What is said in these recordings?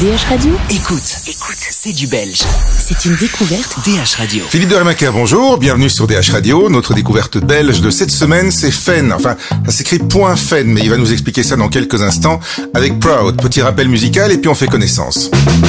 DH Radio. Écoute, c'est du belge. C'est une découverte DH Radio. Philippe de Remaker, bonjour, bienvenue sur DH Radio. Notre découverte belge de cette semaine, c'est Fen. Enfin, ça s'écrit .fen, mais il va nous expliquer ça dans quelques instants avec Proud. Petit rappel musical et puis on fait connaissance.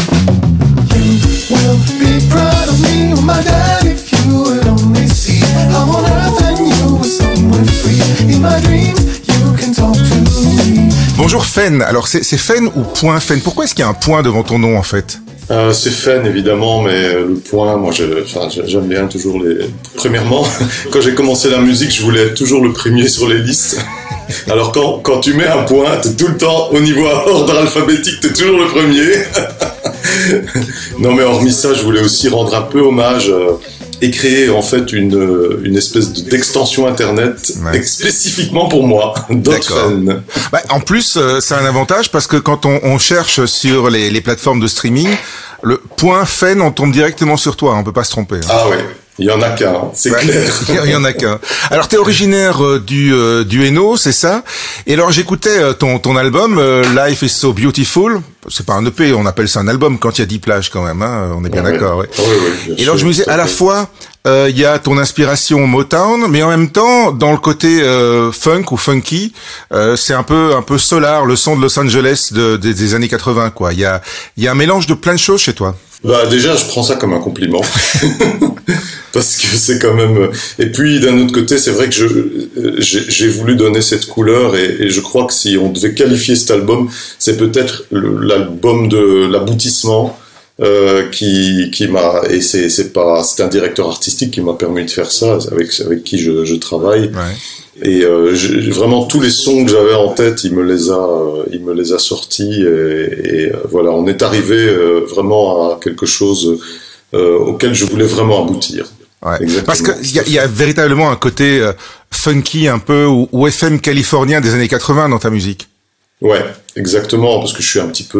Bonjour Fen, alors c'est Fen ou .fen? Pourquoi est-ce qu'il y a un point devant ton nom en fait? C'est Fen évidemment, mais le point, moi j'aime bien toujours les... Premièrement, quand j'ai commencé la musique, je voulais être toujours le premier sur les listes. Alors quand tu mets un point, t'es tout le temps au niveau ordre alphabétique, t'es toujours le premier. Non mais hormis ça, je voulais aussi rendre un peu hommage et créer en fait une espèce d'extension internet spécifiquement pour moi. .fen. Bah, en plus, c'est un avantage parce que quand on cherche sur les plateformes de streaming, le .fen, on tombe directement sur toi, on peut pas se tromper. Hein. Ah oui. Il y en a qu'un, c'est clair. Il y en a qu'un. Alors t'es originaire du Hainaut, c'est ça? Et alors j'écoutais ton album Life is so beautiful. C'est pas un EP, on appelle ça un album quand il y a 10 plages quand même, hein, on est bien d'accord. Ouais. Oui, et alors je me disais à la fois il y a ton inspiration Motown, mais en même temps dans le côté funk ou funky, c'est un peu solar, le son de Los Angeles des années 80 quoi. Il y a un mélange de plein de choses chez toi. Bah déjà je prends ça comme un compliment parce que c'est quand même, et puis d'un autre côté c'est vrai que j'ai voulu donner cette couleur et je crois que si on devait qualifier cet album, c'est peut-être l'album de l'aboutissement qui m'a, et c'est un directeur artistique qui m'a permis de faire ça, avec qui je travaille. Ouais. Et vraiment tous les sons que j'avais en tête, il me les a sortis et voilà, on est arrivé vraiment à quelque chose auquel je voulais vraiment aboutir. Ouais. Parce que il y a véritablement un côté funky un peu ou FM californien des années 80 dans ta musique. Ouais, exactement, parce que je suis un petit peu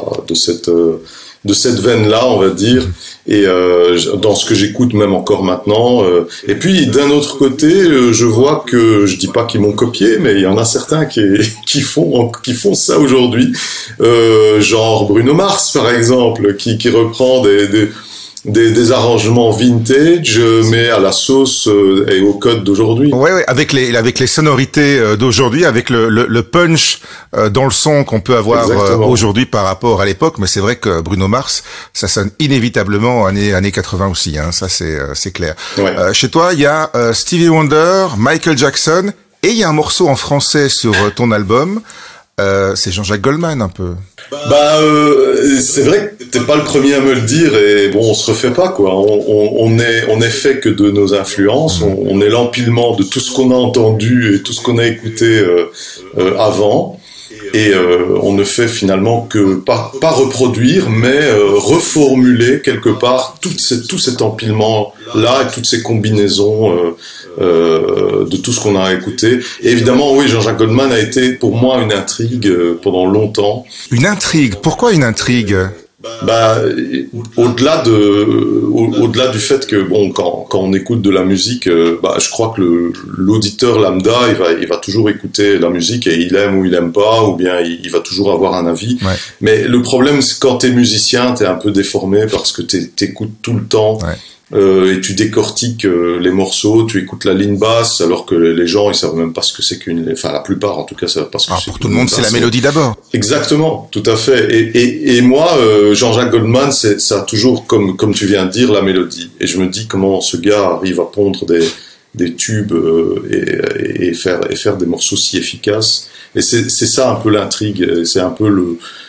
de cette veine-là, on va dire, et dans ce que j'écoute même encore maintenant. Et puis d'un autre côté, je vois que, je dis pas qu'ils m'ont copié, mais il y en a certains qui font ça aujourd'hui, genre Bruno Mars par exemple, qui reprend des arrangements vintage, mais à la sauce et au code d'aujourd'hui. Ouais, avec les sonorités d'aujourd'hui, avec le punch dans le son qu'on peut avoir aujourd'hui par rapport à l'époque. Mais c'est vrai que Bruno Mars, ça sonne inévitablement années 80 aussi. Hein, ça c'est clair. Ouais. Chez toi, il y a Stevie Wonder, Michael Jackson, et il y a un morceau en français sur ton album. C'est Jean-Jacques Goldman un peu. C'est vrai que t'es pas le premier à me le dire et bon, on se refait pas quoi. On est fait que de nos influences. On est l'empilement de tout ce qu'on a entendu et tout ce qu'on a écouté avant. Et on ne fait finalement que pas reproduire, mais reformuler quelque part tout cet empilement là et toutes ces combinaisons de tout ce qu'on a écouté. Et évidemment, oui, Jean-Jacques Goldman a été pour moi une intrigue pendant longtemps. Une intrigue? Pourquoi une intrigue? Au-delà du fait que bon, quand on écoute de la musique, je crois que l'auditeur lambda, il va toujours écouter la musique et il aime ou il aime pas, ou bien il va toujours avoir un avis. Ouais. Mais le problème, c'est quand t'es musicien, t'es un peu déformé parce que t'écoutes tout le temps. Ouais. Et tu décortiques les morceaux, tu écoutes la ligne basse, alors que les gens ils savent même pas ce que c'est la plupart en tout cas savent pas ce que c'est. Pour tout le monde, c'est la mélodie d'abord. Exactement, tout à fait. Et moi, Jean-Jacques Goldman, ça a toujours comme tu viens de dire la mélodie. Et je me dis comment ce gars arrive à pondre des tubes et faire des morceaux si efficaces. Et c'est ça un peu l'intrigue. C'est un peu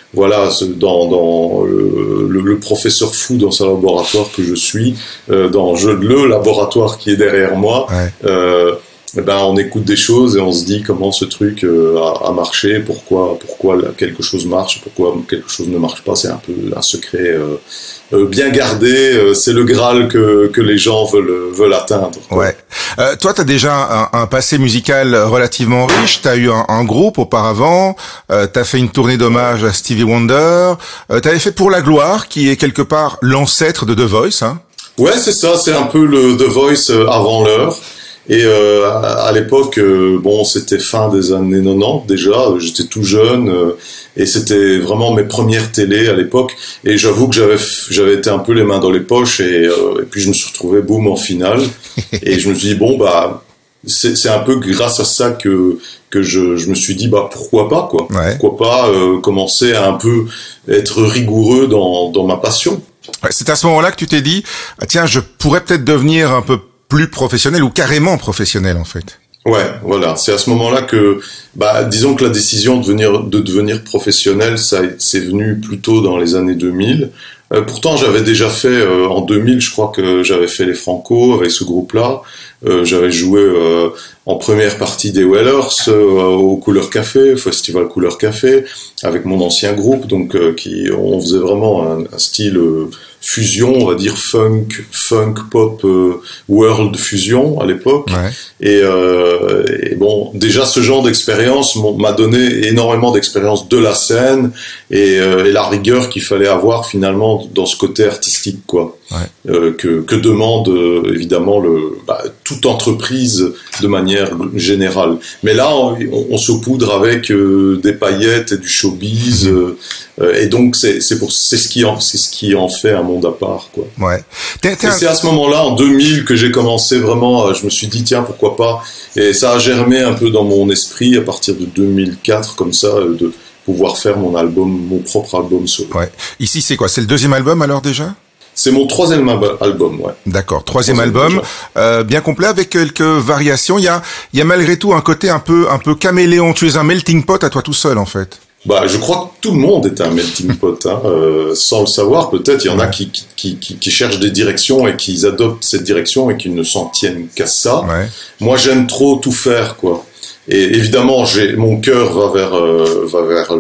dans le professeur fou dans sa laboratoire que je suis, dans le laboratoire qui est derrière moi. Ouais. On écoute des choses et on se dit comment ce truc a marché, pourquoi quelque chose marche, pourquoi quelque chose ne marche pas. C'est un peu un secret bien gardé, c'est le Graal que les gens veulent atteindre. Ouais. Toi, t'as déjà un passé musical relativement riche. T'as eu un groupe auparavant. T'as fait une tournée d'hommage à Stevie Wonder. T'avais fait Pour la gloire, qui est quelque part l'ancêtre de The Voice, hein. Ouais, c'est ça. C'est un peu le The Voice avant l'heure. Et à l'époque, bon, c'était fin des années 90 déjà, j'étais tout jeune, et c'était vraiment mes premières télés à l'époque. Et j'avoue que j'avais été un peu les mains dans les poches, et puis je me suis retrouvé, boum, en finale. Et je me suis dit, bon, bah, c'est un peu grâce à ça que je me suis dit, bah, pourquoi pas, quoi. Ouais. Pourquoi pas commencer à un peu être rigoureux dans ma passion. Ouais, c'est à ce moment-là que tu t'es dit, ah, tiens, je pourrais peut-être devenir un peu plus professionnel ou carrément professionnel, en fait. Ouais, voilà. C'est à ce moment-là que, bah, disons que la décision de devenir professionnel, c'est venu plutôt dans les années 2000. Pourtant, j'avais déjà fait, en 2000, je crois que j'avais fait les Franco avec ce groupe-là. J'avais joué en première partie des Wellers au Couleur Café, au Festival Couleur Café, avec mon ancien groupe. Donc, on faisait vraiment un style fusion, on va dire funk pop world fusion à l'époque. Ouais. Et bon, déjà ce genre d'expérience m'a donné énormément d'expérience de la scène et la rigueur qu'il fallait avoir finalement dans ce côté artistique, quoi. Ouais. Que demande évidemment toute entreprise de manière générale. Mais là, on saupoudre avec des paillettes et du showbiz, et donc c'est ce qui en fait un monde à part, quoi. Ouais. Et c'est à ce moment-là, en 2000, que j'ai commencé vraiment. Je me suis dit tiens, pourquoi pas. Et ça a germé un peu dans mon esprit à partir de 2004, comme ça, de pouvoir faire mon propre album solo. Ouais. Ici, c'est quoi? C'est le deuxième album alors déjà? C'est mon troisième album, ouais. D'accord, troisième album, bien complet avec quelques variations. Il y a malgré tout un côté un peu caméléon. Tu es un melting pot à toi tout seul en fait. Bah, je crois que tout le monde est un melting pot, hein. Sans le savoir, peut-être. Il y en a qui cherchent des directions et qui adoptent cette direction et qui ne s'en tiennent qu'à ça. Ouais. Moi, j'aime trop tout faire, quoi. Et évidemment, mon cœur va vers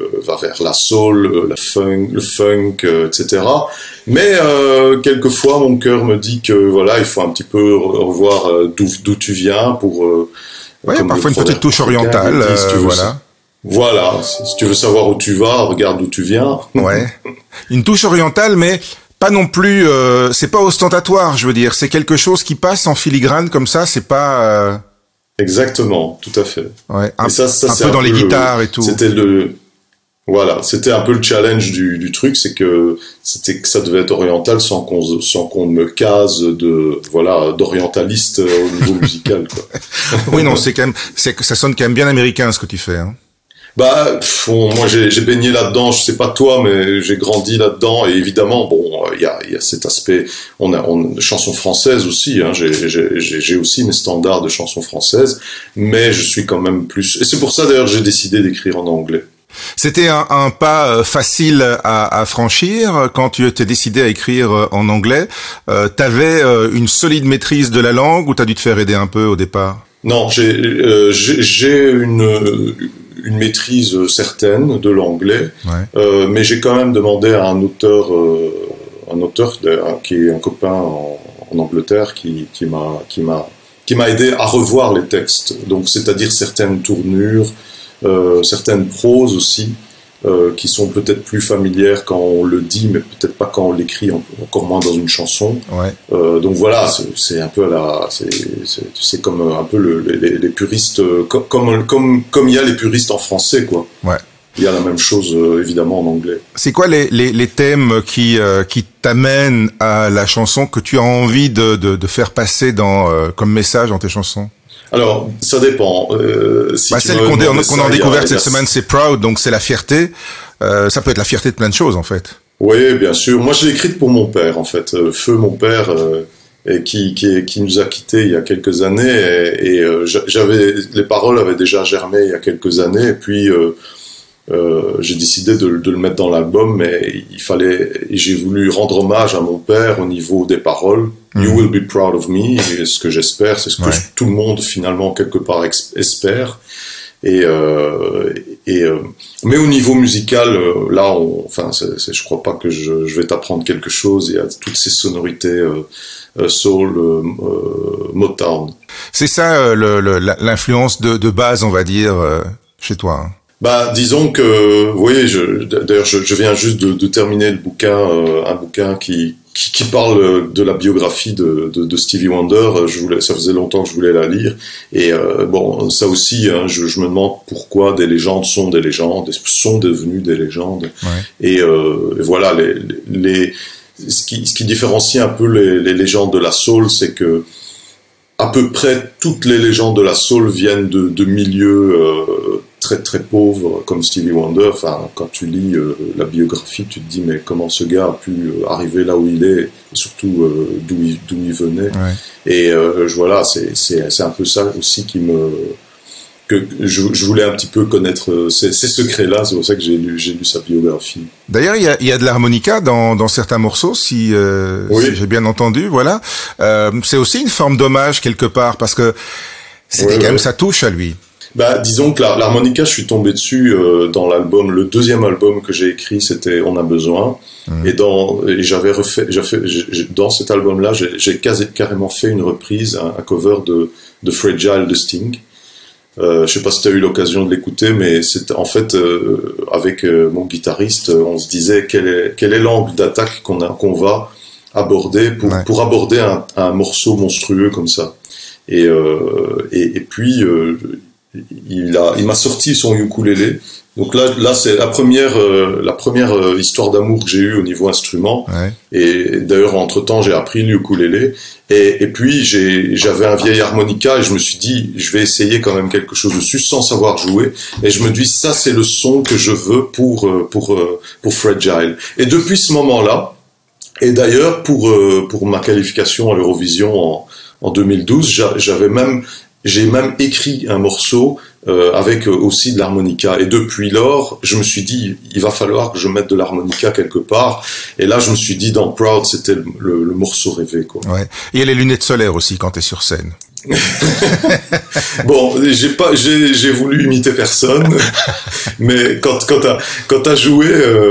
la soul, le funk, etc. Mais quelquefois, mon cœur me dit que voilà, il faut un petit peu revoir d'où tu viens pour. Ouais, parfois une petite touche orientale, voilà. Voilà, si tu veux savoir où tu vas, regarde d'où tu viens. Ouais, une touche orientale, mais pas non plus. C'est pas ostentatoire, je veux dire. C'est quelque chose qui passe en filigrane comme ça. C'est pas. Exactement, tout à fait. Ouais, et ça un peu dans les guitares et tout. C'était un peu le challenge du truc, c'est que ça devait être oriental sans qu'on me case d'orientaliste au niveau musical, quoi. Oui, non, ça sonne quand même bien américain ce que tu fais, hein. Bah, moi j'ai baigné là-dedans, je sais pas toi, mais j'ai grandi là-dedans, et évidemment, bon, il y a cet aspect, on a chansons françaises aussi, hein, j'ai aussi mes standards de chansons françaises, mais je suis quand même plus, et c'est pour ça d'ailleurs que j'ai décidé d'écrire en anglais. C'était un pas facile à franchir quand tu t'es décidé à écrire en anglais. T'avais une solide maîtrise de la langue ou t'as dû te faire aider un peu au départ? Non, j'ai une maîtrise certaine de l'anglais, ouais. Mais j'ai quand même demandé à un auteur qui est un copain en Angleterre qui m'a aidé à revoir les textes. Donc, c'est-à-dire certaines tournures, certaines proses aussi, qui sont peut-être plus familières quand on le dit, mais peut-être pas quand on l'écrit, encore moins dans une chanson. Ouais. Donc voilà, c'est un peu c'est comme un peu les puristes, comme il y a les puristes en français, quoi. Ouais. Il y a la même chose évidemment en anglais. C'est quoi les thèmes qui t'amènent à la chanson que tu as envie de faire passer comme message dans tes chansons? Alors, ça dépend. Celle qu'on a découverte cette semaine, c'est Proud, donc c'est la fierté. Ça peut être la fierté de plein de choses, en fait. Oui, bien sûr. Moi, je l'ai écrite pour mon père, en fait. Feu, mon père, qui nous a quittés il y a quelques années. Et les paroles avaient déjà germé il y a quelques années. Et puis, j'ai décidé de le mettre dans l'album, mais j'ai voulu rendre hommage à mon père au niveau des paroles. You will be proud of me, et ce que j'espère, c'est ce que tout le monde finalement quelque part espère. Mais au niveau musical, là, je crois pas que je vais t'apprendre quelque chose. Il y a toutes ces sonorités soul, Motown. C'est ça l'influence de base, on va dire, chez toi, hein. Bah, disons que, vous voyez, d'ailleurs, je viens juste de terminer le bouquin, un bouquin qui qui parle de la biographie de Stevie Wonder. Ça faisait longtemps que je voulais la lire. Et bon, ça aussi, hein, je me demande pourquoi des légendes sont des légendes, sont devenues des légendes. Ouais. Et voilà, ce qui différencie un peu les légendes de la soul, c'est que à peu près toutes les légendes de la soul viennent de milieux très très pauvres comme Stevie Wonder. Enfin, quand tu lis la biographie, tu te dis mais comment ce gars a pu arriver là où il est, et surtout d'où il venait. Ouais. Et voilà, c'est un peu ça aussi que je voulais un petit peu connaître ces secrets-là. C'est pour ça que j'ai lu sa biographie. D'ailleurs, il y a de l'harmonica dans certains morceaux, si j'ai bien entendu. Voilà, c'est aussi une forme d'hommage quelque part, parce que c'était quand même sa touche à lui. Bah, disons que l'harmonica, je suis tombé dessus dans l'album, le deuxième album que j'ai écrit, c'était On a besoin. Et j'avais dans cet album-là, j'ai carrément fait une reprise, un cover de Fragile de Sting. Je sais pas si tu as eu l'occasion de l'écouter, mais c'est en fait avec mon guitariste, on se disait quel est l'angle d'attaque qu'on va aborder pour aborder un morceau monstrueux comme ça. Et puis il m'a sorti son ukulélé. Donc là c'est la première histoire d'amour que j'ai eue au niveau instrument. Ouais. Et d'ailleurs entre-temps j'ai appris le ukulélé et puis j'avais un vieil harmonica et je me suis dit je vais essayer quand même quelque chose dessus sans savoir jouer, et je me dis ça c'est le son que je veux pour Fragile. Et depuis ce moment-là, et d'ailleurs pour ma qualification à l'Eurovision en 2012, j'ai même écrit un morceau avec aussi de l'harmonica. Et depuis lors, je me suis dit, il va falloir que je mette de l'harmonica quelque part. Et là, je me suis dit, dans Proud, c'était le morceau rêvé, quoi. Ouais. Et il y a les lunettes solaires aussi quand t'es sur scène. Bon, j'ai voulu imiter personne, mais quand t'as joué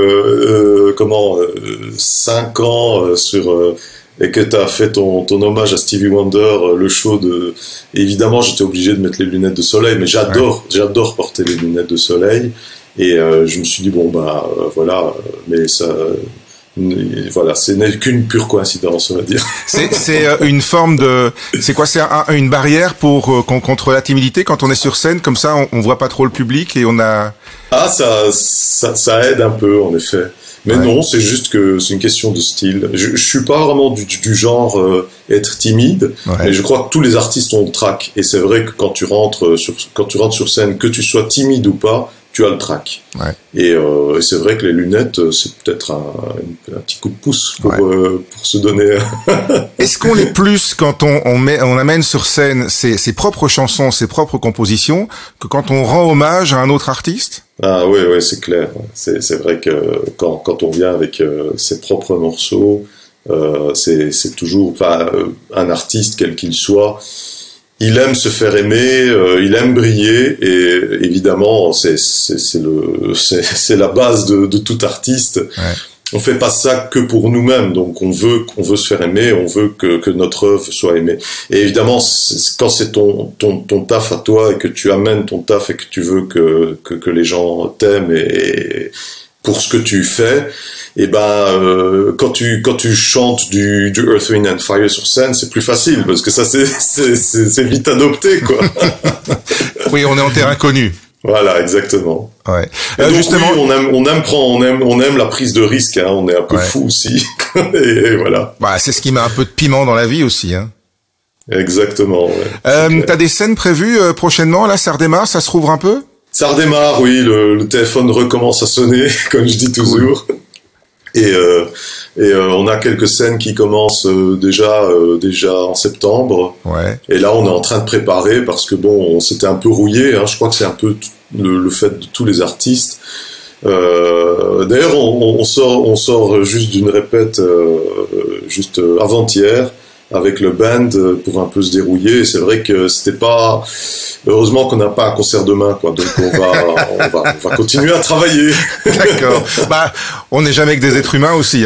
5 ans sur et que t'as fait ton hommage à Stevie Wonder, le show évidemment j'étais obligé de mettre les lunettes de soleil, mais j'adore porter les lunettes de soleil, et je me suis dit bon bah voilà, mais ça voilà, ce n'est qu'une pure coïncidence, on va dire. C'est une forme de, c'est quoi, c'est une barrière contre la timidité quand on est sur scène comme ça, on voit pas trop le public et on a. Ah ça aide un peu en effet. Mais non, c'est juste que c'est une question de style. Je suis pas vraiment du genre être timide, mais je crois que tous les artistes ont le trac. Et c'est vrai que quand tu rentres sur scène, que tu sois timide ou pas, tu as le trac. Ouais. Et c'est vrai que les lunettes, c'est peut-être un petit coup de pouce pour se donner. Est-ce qu'on est plus quand on amène sur scène ses propres chansons, ses propres compositions, que quand on rend hommage à un autre artiste? Ah oui, c'est clair. C'est vrai que quand on vient avec ses propres morceaux, c'est toujours, un artiste quel qu'il soit, il aime se faire aimer, il aime briller, et évidemment c'est la base de tout artiste. Ouais. On fait pas ça que pour nous-mêmes, donc on veut se faire aimer, on veut que notre œuvre soit aimée. Et évidemment, quand c'est ton taf à toi et que tu amènes ton taf et que tu veux que les gens t'aiment et pour ce que tu fais, et quand tu chantes du Earth, Wind and Fire sur scène, c'est plus facile parce que ça c'est vite adopté, quoi. Oui, on est en terrain connu. Voilà, exactement. Ouais. Donc, justement, oui, on aime la prise de risque, hein. On est un peu fou aussi. Et voilà. Bah, c'est ce qui met un peu de piment dans la vie aussi, hein. Exactement. Ouais. T'as des scènes prévues prochainement? Là, ça redémarre, ça se rouvre un peu? Ça redémarre, oui. Le téléphone recommence à sonner, comme je dis toujours. Cool. Et on a quelques scènes qui commencent déjà en septembre. Ouais. Et là, on est en train de préparer parce que bon, on s'était un peu rouillé, hein. Je crois que c'est un peu le fait de tous les artistes. D'ailleurs, on sort juste d'une répète juste avant-hier avec le band pour un peu se dérouiller. Et c'est vrai que c'était pas. Heureusement qu'on n'a pas un concert demain, quoi. Donc on va continuer à travailler. D'accord. Bah, on n'est jamais que des êtres humains aussi, hein.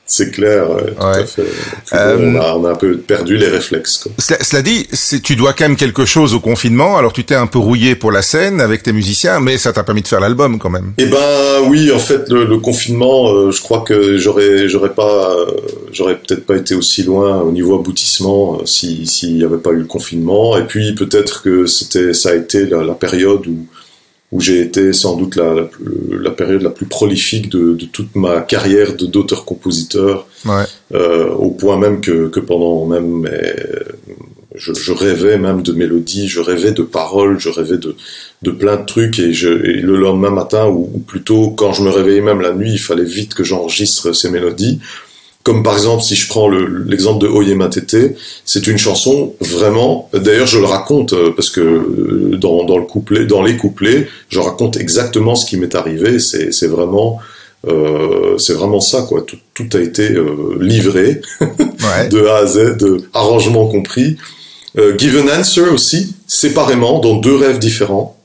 C'est clair, tout à fait. On a un peu perdu les réflexes, quoi. Cela dit, tu dois quand même quelque chose au confinement. Alors tu t'es un peu rouillé pour la scène avec tes musiciens, mais ça t'a permis de faire l'album quand même. Eh ben oui, en fait, le confinement, je crois que j'aurais peut-être pas été aussi loin au niveau aboutissement s'il y avait pas eu le confinement. Et puis peut-être que ça a été la période où j'ai été sans doute la période la plus prolifique de toute ma carrière d'auteur-compositeur, au point même que pendant même je rêvais même de mélodies, je rêvais de paroles, je rêvais de plein de trucs, et le lendemain matin, ou plutôt quand je me réveillais même la nuit, il fallait vite que j'enregistre ces mélodies. Comme par exemple, si je prends l'exemple de Oye Matete, c'est une chanson vraiment, d'ailleurs je le raconte parce que dans les couplets, je raconte exactement ce qui m'est arrivé, c'est vraiment ça, quoi. Tout a été livré de A à Z, arrangement compris. Give an Answer aussi, séparément, dans 2 rêves différents,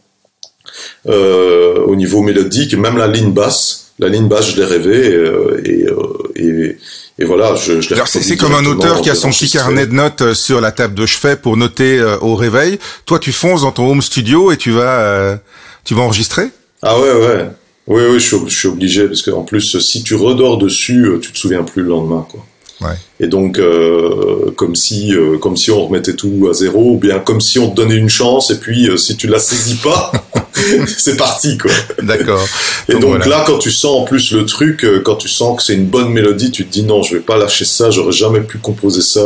au niveau mélodique, même la ligne basse, je l'ai rêvé, et voilà, je l'ai. Alors c'est comme un auteur qui a son petit carnet de notes sur la table de chevet pour noter au réveil. Toi, tu fonces dans ton home studio et tu vas enregistrer? Ah ouais. Oui, je suis obligé, parce que en plus, si tu redors dessus, tu te souviens plus le lendemain, quoi. Ouais. Et donc, comme si on remettait tout à zéro, ou bien comme si on te donnait une chance, et puis si tu la saisis pas, c'est parti, quoi. D'accord. Et donc voilà. Là, quand tu sens en plus le truc, quand tu sens que c'est une bonne mélodie, tu te dis non, je vais pas lâcher ça, j'aurais jamais pu composer ça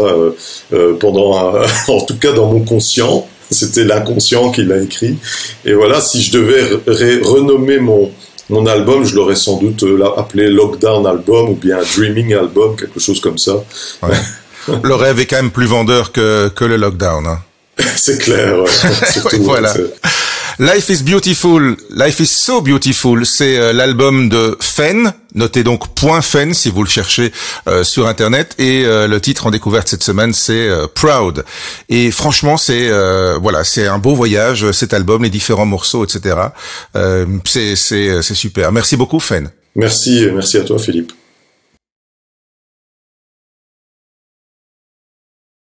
en tout cas dans mon conscient. C'était l'inconscient qui l'a écrit. Et voilà, si je devais renommer mon album, je l'aurais sans doute appelé Lockdown Album ou bien Dreaming Album, quelque chose comme ça. Ouais. Le rêve est quand même plus vendeur que le lockdown. Hein. C'est clair, ouais. Surtout, oui, voilà. Life is Beautiful, Life is So Beautiful, c'est l'album de Fen, notez donc .fen si vous le cherchez sur internet, et le titre en découverte cette semaine c'est Proud. Et franchement c'est un beau voyage cet album, les différents morceaux, etc. C'est super. Merci beaucoup Fen. Merci à toi Philippe.